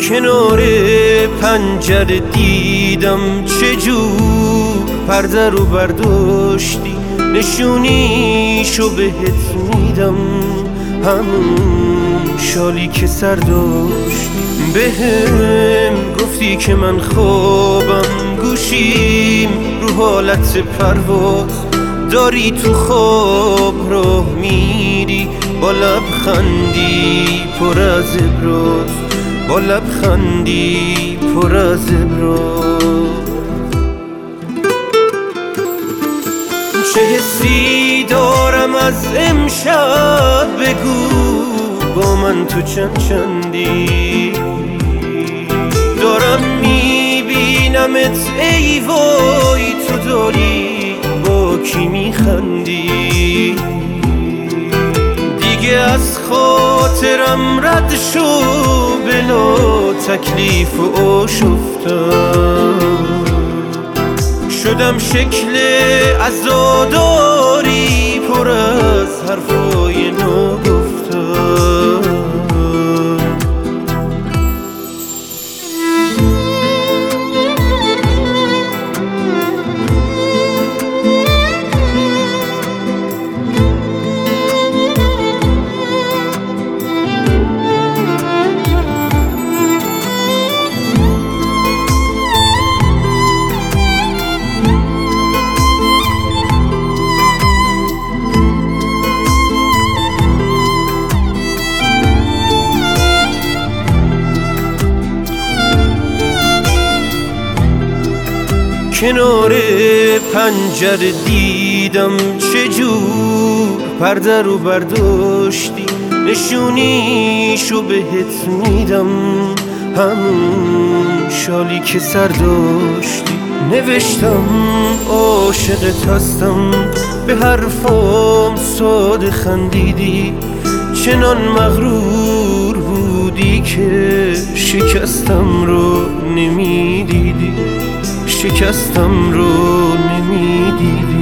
کنار پنجره دیدم چجور پرده رو برداشتی، نشونیشو بهت میدم، همون شالی که سر داشتی. بهم گفتی که من خوابم، گوشیم رو حالت پرواز، داری تو خواب راه میری با لبخندی پر از ابراز، با لبخندی پر از ابراز. چه حسی دارم از امشب بگو، با من تو چندی دارم میبینمت، ای وای تو داری با کی میخندی. دیگه از خاطرم رد شو، بلا تکلیف و آشفتم، شدم شکل عزاداری پر از حرفای نگفتم. کنار پنجره دیدم چجور پرده رو برداشتی، نشونیشو بهت میدم، همون شالی که سر داشتی. نوشتم عاشقت هستم، به حرفام ساده خندیدی، چنان مغرور بودی که شکستم رو نمیدیدی، شکستم رو نمیدیدی.